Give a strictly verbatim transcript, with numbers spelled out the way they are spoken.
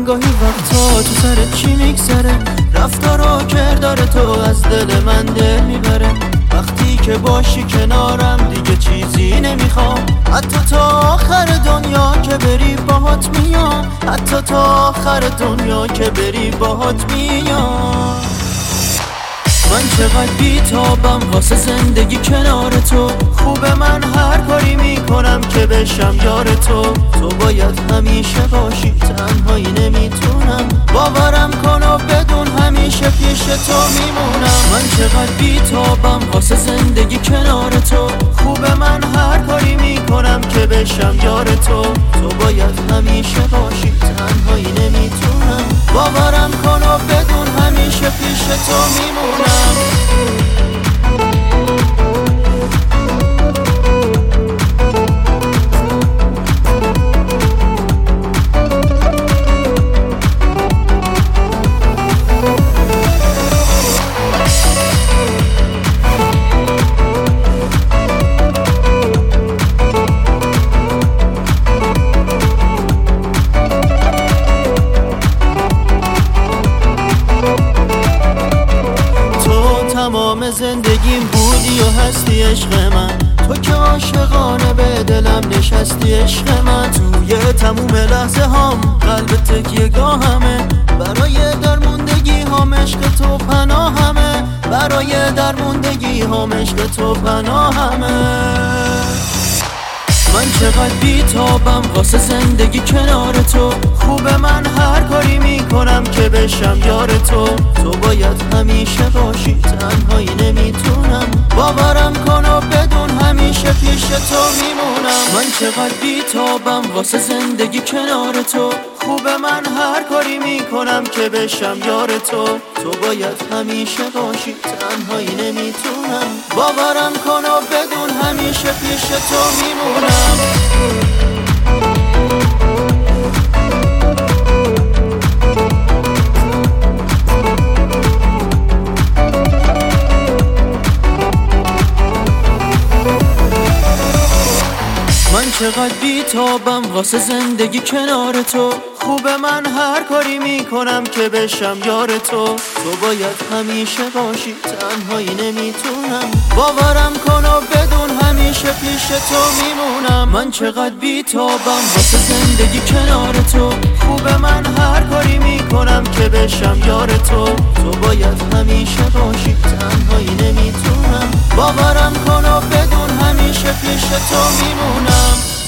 گاهی وقتا تو سرت چی میگذره؟ رفتار و کردار تو از دل من دل میبره. وقتی که باشی کنارم دیگه چیزی نمیخوام، حتی تا آخر دنیا که بری باهات میام، حتی تا آخر دنیا که بری باهات میام. من چقدر بی‌تابم واسه زندگی کنار تو، خوبه من هر کاری میکنم که بشم یار تو. تو باید همیشه باشی، تنهایی نمیتونم، باورم کن و بدون همیشه پیش تو میمونم. من چقدر بی‌تابم واسه زندگی کنار تو، خوبه من هر کاری میکنم که بشم یار تو. تو باید همیشه باشی، تنهایی نمیتونم، باورم کن و بدون همیشه پیش تو میمونم. تمام زندگیم بودی و هستی عشق من، تو که عاشقانه به دلم نشستی عشق من. توی تموم لحظه هام قلب تکیه گاهمه، برای درموندگی هام عشق تو پناهمه، برای درموندگی هام عشق تو پناهمه. من چقدر بی‌تابم واسه زندگی کنار تو، خوبه من هر کاری میکنم که بشم یار تو. تو باید همیشه باشی، تنهایی نمیتونم، باورم کن و بدون همیشه پیش تو میمونم. من چقدر بی‌تابم واسه زندگی کنار تو، خوبه من هر کاری میکنم که بشم یار تو. تو باید همیشه باشی، تنهایی نمیتونم، باورم کن و بدون همیشه پیش تو میمونم. من چقدر بی‌تابم واسه زندگی کنار تو، خوبه من هر کاری میکنم که بشم یار تو. تو باید همیشه باشی، تنهایی نمیتونم، باورم کن و بدون همیشه پیش تو میمونم. من چقدر بی‌تابم واسه زندگی کنار تو، خوبه من هر کاری میکنم که بشم یار تو. تو باید همیشه باشی، تنهایی نمیتونم، باورم کن و بدون همیشه پیش تو میمونم.